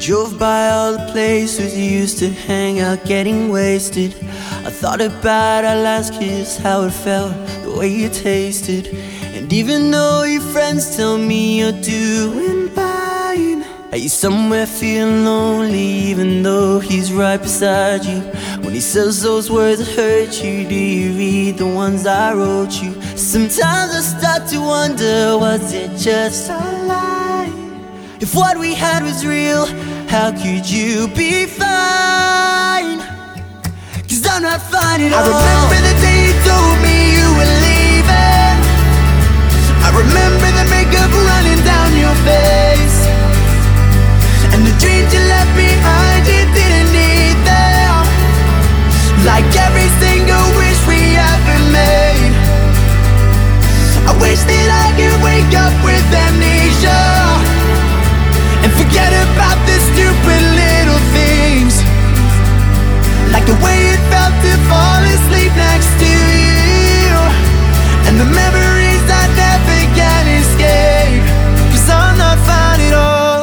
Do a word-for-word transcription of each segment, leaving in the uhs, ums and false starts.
Drove by all the places you used to hang out, getting wasted. I thought about our last kiss, how it felt, the way you tasted. And even though your friends tell me you're doing fine, are you somewhere feeling lonely even though he's right beside you? When he says those words that hurt you, do you read the ones I wrote you? Sometimes I start to wonder, was it just a lie? If what we had was real, how could you be fine? Cause I'm not fine at all. I remember the day you told me you were leaving. I remember the makeup running down your face, and the dreams you left behind, you didn't need them. Like every single wish we ever made. I wish that I could wake up with amnesia and forget about the stupid little things, like the way it felt to fall asleep next to you, and the memories I never can escape. Cause I'm not fine at all.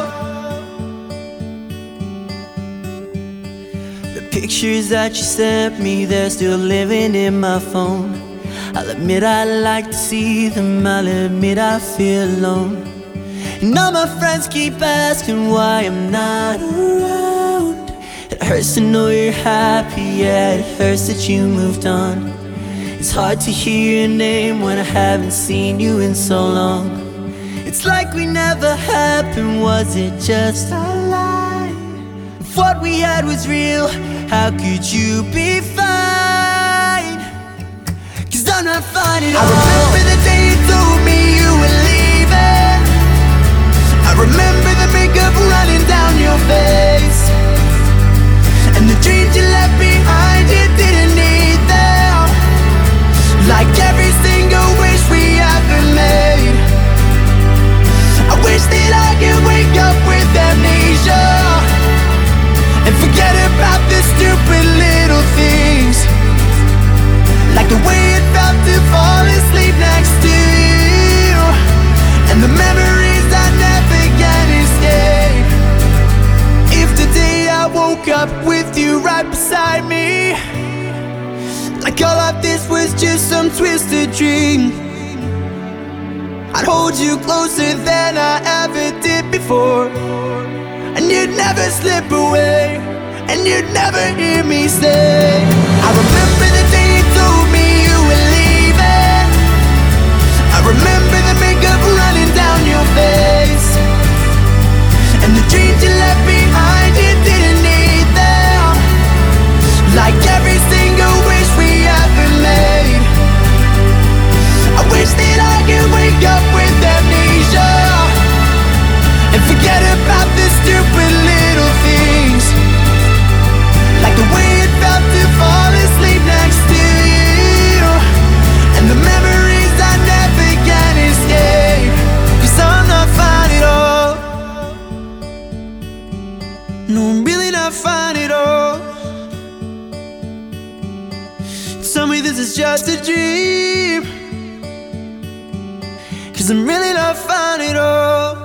The pictures that you sent me, they're still living in my phone. I'll admit I like to see them, I'll admit I feel alone. And all my friends keep asking why I'm not around. It hurts to know you're happy, yeah, it hurts that you moved on. It's hard to hear your name when I haven't seen you in so long. It's like we never happened, was it just a lie? If what we had was real, how could you be fine? Cause I'm not fine at all. I remember the day you told me you were leaving. I remember the makeup running down your face, and the dreams you left behind, you didn't need them. Like every single wish we ever made. I wish that I could wake up with amnesia and forget about the stupid little things, like the way it felt to fall asleep next to you, and the memories I never can escape. If today I woke up with you right beside me, like all of this was just some twisted dream, I'd hold you closer than I ever did before, and you'd never slip away, and you'd never hear me say, I remember the day you told me you were leaving. I remember the makeup running down your face, and the dreams you left behind, you didn't need them. Like every single wish we ever made. I wish that I could wake up with amnesia and forget about the stupid little things, like the way it felt to fall asleep next to you, and the memories I never can escape. Cause I'm not fine at all. No, I'm really not fine at all. Tell me this is just a dream, cause I'm really not fine at all.